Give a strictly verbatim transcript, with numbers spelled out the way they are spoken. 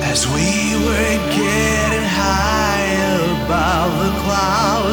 As we were getting high above the clouds.